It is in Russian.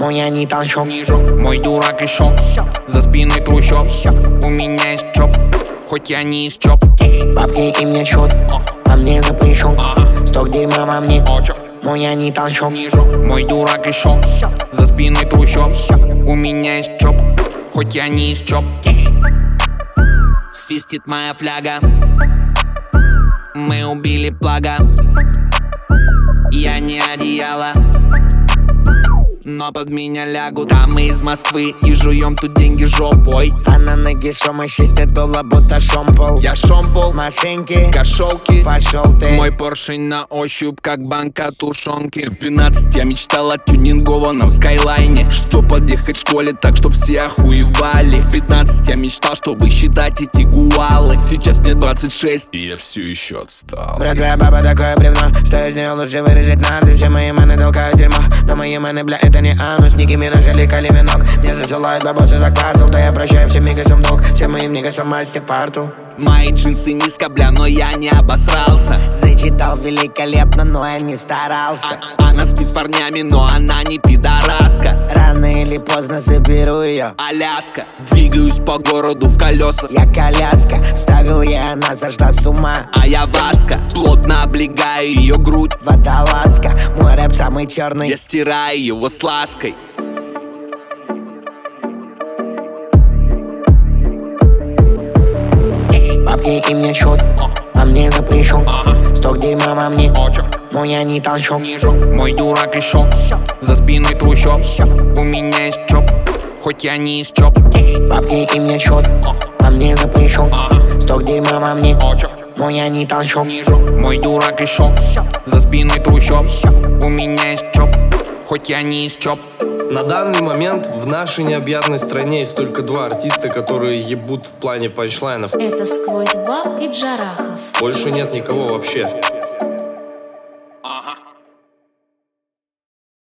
но я не танчу. Мой дурак и шок, за спиной трущоб. У меня есть чоп, хоть я не из чоп. Бабки им не счет, а мне за плечом. Сток дерьма во мне, но я не танчу. Мой дурак и шок, за спиной трущоб. У меня есть чоп, хоть я не из чоп. Свистит моя фляга, мы убили плага. Я не одеяло, но под меня лягут. А мы из Москвы и жуем тут деньги жопой. А на ноге шума чистят дуло, будто шомпол. Я шомпол, машинки, кошелки, пошел ты. мой поршень на ощупь, как банка тушенки. В 12 я мечтал о тюнингованном скайлайне, что подъехать в школе так, чтоб все охуевали. В 15 я мечтал, чтобы считать эти гуалы. Сейчас мне 26, и я все еще отстал. Брат, твоя баба такое бревно, что из нее лучше вырезать надо. Все мои маны толкают дерьмо, но мои маны, бля, это не анус. Ники Минаж или Кали Минок, мне засылают бабосы за квартал. Да я прощаю всем мигасом долг, всем моим нигасам мастер парту. Мои джинсы низко, бля, но я не обосрался. Зачитал великолепно, но я не старался. Она спит с парнями, но она не пидораска. Рано или поздно заберу ее. Аляска, двигаюсь по городу в колесах. Я коляска, вставил я, она сошла с ума. А я Васка, плотно облегаю ее грудь. Водолазка, мой рэп самый черный. Я стираю его с лаской. Бабки им не счет, а мне за плечом. Сток дерьма во мне, но я не танчу. Мой дурак и шок, за спиной трущоб. У меня есть чоп, хоть я не из чоп. Бабки им не счет, а мне за плечом. Сток дерьма во мне, но я не танчу. Мой дурак и шок, за спиной трущоб. У меня есть чоп, хоть я не из чоп. На данный момент в нашей необъятной стране есть только два артиста, которые ебут в плане панчлайнов. Это «Сквозь баб» и Джарахов. Больше нет никого вообще.